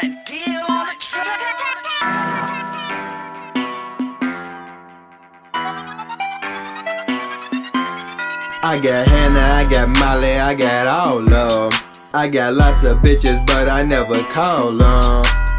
deal on the track. I got Hannah, I got Molly, I got all of 'em. I got lots of bitches, but I never call 'em.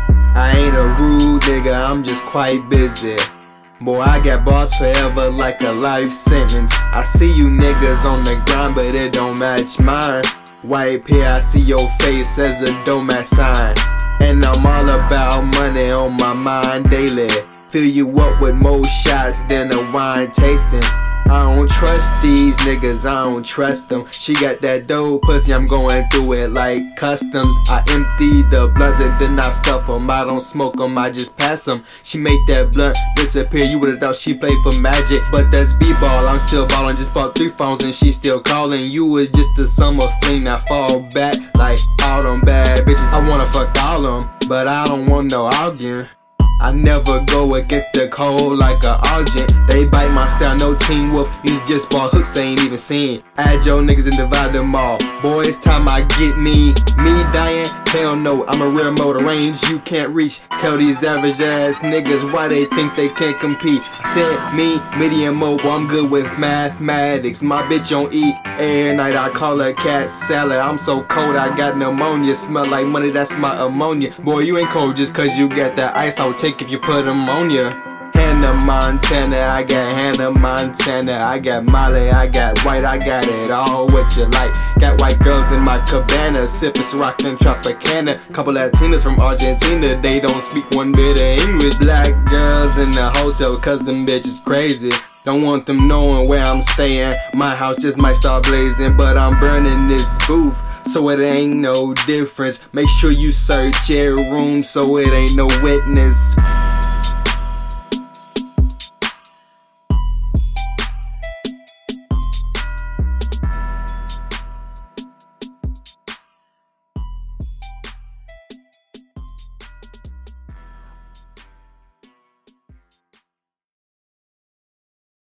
I ain't a rude nigga, I'm just quite busy. Boy, I got bars forever like a life sentence. I see you niggas on the grind, but it don't match mine. White here, I see your face as a doormat sign. And I'm all about money on my mind daily. Fill you up with more shots than a wine tasting. I don't trust these niggas, I don't trust them. She got that dope pussy, I'm going through it like customs. I empty the blunts and then I stuff them. I don't smoke them, I just pass them. She make that blunt disappear, you would've thought she played for Magic. But that's B-ball, I'm still ballin'. Just bought 3 phones and she still calling. You was just a summer fling, I fall back like all them bad bitches. I wanna fuck all them, but I don't want no arguing. I never go against the cold like a Argent. They bite my style, no Teen Wolf. These just ball hooks they ain't even seen. Add your niggas and divide them all. Boy, it's time I get me. Me dying? Hell no, I'm a rare motor range you can't reach. Tell these average ass niggas why they think they can't compete. Said me, medium mobile, I'm good with mathematics. My bitch on E every night, I call her cat salad. I'm so cold, I got pneumonia. Smell like money, that's my ammonia. Boy, you ain't cold just cause you got that ice. I'll take if you put ammonia. Hannah Montana, I got Hannah Montana. I got Molly, I got white, I got it all what you like. Got white girls in my cabana, sippin' Ciroc and Tropicana. Couple Latinas from Argentina, they don't speak one bit of English. Black girls in the hotel, cause them bitches crazy. Don't want them knowing where I'm staying. My house just might start blazing, but I'm burning this booth, so it ain't no difference. Make sure you search your room so it ain't no witness.